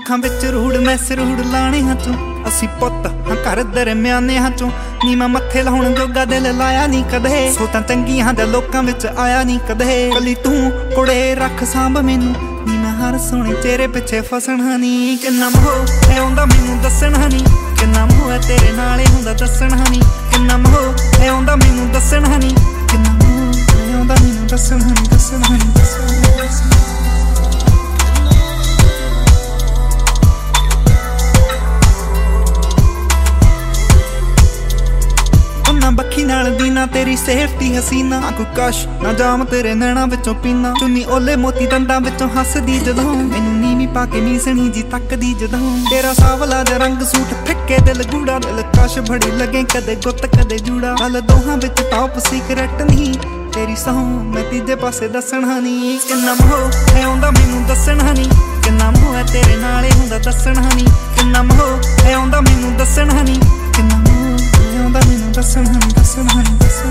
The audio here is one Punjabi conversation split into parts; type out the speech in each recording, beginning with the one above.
ਅੱਖਾਂ ਵਿੱਚ ਰੂੜ ਮੈਂ ਸਰੂੜ ਲਾਣੇ ਹਾਂ ਤੂੰ ਅਸੀਂ ਪੁੱਤ ਹਾਂ ਘਰ ਦਰਮਿਆਨੇ ਹਾਂ ਤੂੰ ਨੀ ਮੈਂ ਮੱਥੇ ਲਾਉਣ ਜੋਗਾ ਦਿਲ ਲਾਇਆ ਨਹੀਂ ਕਦੇ ਸੋ ਤਾਂ ਚੰਗੀਆਂ ਦੇ ਲੋਕਾਂ ਵਿੱਚ ਆਇਆ ਨਹੀਂ ਕਦੇ ਕੱਲੀ ਤੂੰ ਕੁੜੇ ਰੱਖ ਸਾਂਭ ਮੈਨੂੰ ਨੀ ਮੈਂ ਹਰ ਸੋਹਣੇ ਚਿਹਰੇ ਪਿੱਛੇ ਫਸਣਾ ਨਹੀਂ ਕਿੰਨਾ ਮੋਹ ਹੈ ਆਉਂਦਾ ਮੈਨੂੰ ਦੱਸਣਾ ਨਹੀਂ ਕਿੰਨਾ ਮੋਹ ਹੈ ਤੇਰੇ ਨਾਲ ਹੀ ਹੁੰਦਾ ਦੱਸਣਾ ਨਹੀਂ ਕਿੰਨਾ ਮੋਹ ਹੈ ਆਉਂਦਾ ਮੈਨੂੰ ਦੱਸਣਾ ਨਹੀਂ ਕਿੰਨਾ ਮੋਹ ਹੈ ਆਉਂਦਾ ਮੈਨੂੰ ਦੱਸਣਾ ਨਹੀਂ ਦੱਸਣਾ ਨਹੀਂ ਬੱਖੀ ਨਾਲ ਦੀ ਨਾ ਤੇਰੀ ਸੇਫਟੀ ਹਸੀਨਾ ਨਾ ਕੋਈ ਕਸ਼ ਨਾ ਜਾਮ ਤੇਰੇ ਨੈਣਾ ਵਿੱਚੋਂ ਪੀਨਾ ਚੁੰਨੀ ਓਲੇ ਮੋਤੀ ਦੰਦਾਂ ਵਿੱਚੋਂ ਹੱਸਦੀ ਜਦੋਂ ਮੈਨੂੰ ਨੀਵੀਂ ਪਾ ਕੇ ਨੀਸਣੀ ਜੀ ਤੱਕਦੀ ਜਦੋਂ ਤੇਰਾ ਸਾਵਲਾ ਜਿਹਾ ਰੰਗ ਸੂਟ ਫਿੱਕੇ ਦਿਲ ਗੂੜਾ ਦਿਲ ਕਸ਼ ਬੜੀ ਲੱਗੇ ਕਦੇ ਗੁੱਤ ਕਦੇ ਜੂੜਾ ਗੱਲ ਦੋਹਾਂ ਵਿੱਚ ਟੌਪ ਸੀਕ੍ਰੇਟ ਨਹੀਂ ਤੇਰੀ ਸਹੁੰ ਮੈਂ ਤੀਜੇ ਪਾਸੇ ਦੱਸਣਾ ਨਹੀਂ ਕਿੰਨਾ ਮੋਹ ਹੈ ਆਉਂਦਾ ਮੈਨੂੰ ਦੱਸਣਾ ਨਹੀਂ ਕਿੰਨਾ ਮੋਹ ਹੈ ਤੇਰੇ ਨਾਲ ਹੀ ਹੁੰਦਾ ਦੱਸਣਾ ਨਹੀਂ ਕਿੰਨਾ ਮੋਹ ਹੈ ਆਉਂਦਾ ਮੈਨੂੰ ਦੱਸਣਾ ਨਹੀਂ ਕਿੰਨਾ ਮੋਹ ਆਉਂਦਾ ਮੈਨੂੰ ਦੱਸਣਾ ਨਹੀਂ ਦੱਸਣਾ ਨਹੀਂ ਦੱਸਣਾ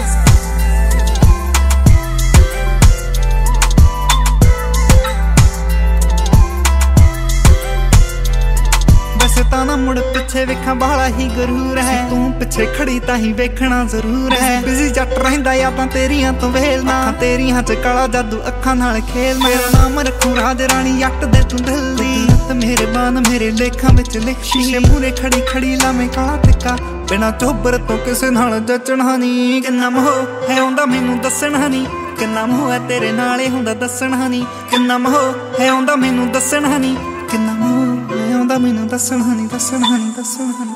ਵੈਸੇ ਤਾਂ ਨਾ ਮੁੜ ਪਿੱਛੇ ਵੇਖਾਂ ਬਾਹਲਾ ਹੀ ਗਰੂਰ ਹੈ ਤੂੰ ਪਿੱਛੇ ਖੜੀ ਤਾਂ ਹੀ ਵੇਖਣਾ ਜ਼ਰੂਰ ਹੈ ਬਿਜ਼ੀ ਜੱਟ ਰਹਿੰਦਾ ਯਾਦਾਂ ਤੇਰੀਆਂ ਤੋਂ ਵੇਲਣਾ ਅੱਖਾਂ ਤੇਰੀਆਂ ਚ ਕਾਲਾ ਜਾਦੂ ਅੱਖਾਂ ਨਾਲ ਖੇਲਣਾ ਮੇਰਾ ਨਾਮ ਰੱਖੂ ਰਾਜ ਰਾਣੀ ਜੱਟ ਦੇ ਤੂੰ ਦਿਲ ਦੀ ਤੇ ਮੇਰੇ ਬਾਨ ਮੇਰੇ ਲੇਖਾਂ ਵਿੱਚ ਲਿਖ ਸ਼ੀਸ਼ੇ ਮੂਰੇ ਖੜੀ ਖੜੀ ਲਾਵੇਂ ਕਾਲਾ ਟਿੱਕਾ ਬਿਨਾਂ ਚੋਬਰ ਤੋਂ ਕਿਸੇ ਨਾਲ ਜੱਚਣਾ ਨਹੀਂ ਕਿੰਨਾ ਮੋਹ ਹੈ ਆਉਂਦਾ ਮੈਨੂੰ ਦੱਸਣਾ ਨਹੀਂ ਕਿੰਨਾ ਮੋਹ ਹੈ ਤੇਰੇ ਨਾਲ ਹੀ ਹੁੰਦਾ ਦੱਸਣਾ ਨਹੀਂ ਕਿੰਨਾ ਮੋਹ ਹੈ ਆਉਂਦਾ ਮੈਨੂੰ ਦੱਸਣਾ ਨਹੀਂ ਕਿੰਨਾ ਮੋਹ ਹੈ ਆਉਂਦਾ ਮੈਨੂੰ ਦੱਸਣਾ ਨਹੀਂ ਦੱਸਣਾ ਨਹੀਂ ਦੱਸਣਾ ਨਹੀਂ